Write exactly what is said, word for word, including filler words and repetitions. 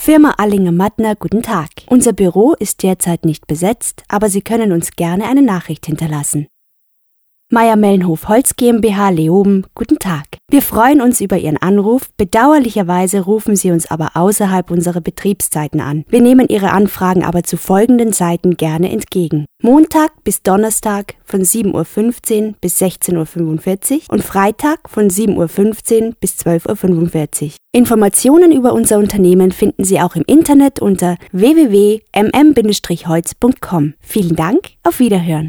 Firma Allinger-Mattner, guten Tag. Unser Büro ist derzeit nicht besetzt, aber Sie können uns gerne eine Nachricht hinterlassen. Mayr-Melnhof Holz GmbH Leoben, guten Tag. Wir freuen uns über Ihren Anruf, bedauerlicherweise rufen Sie uns aber außerhalb unserer Betriebszeiten an. Wir nehmen Ihre Anfragen aber zu folgenden Zeiten gerne entgegen. Montag bis Donnerstag von sieben Uhr fünfzehn bis sechzehn Uhr fünfundvierzig und Freitag von sieben Uhr fünfzehn bis zwölf Uhr fünfundvierzig. Informationen über unser Unternehmen finden Sie auch im Internet unter w w w punkt m m Bindestrich holz punkt com. Vielen Dank, auf Wiederhören.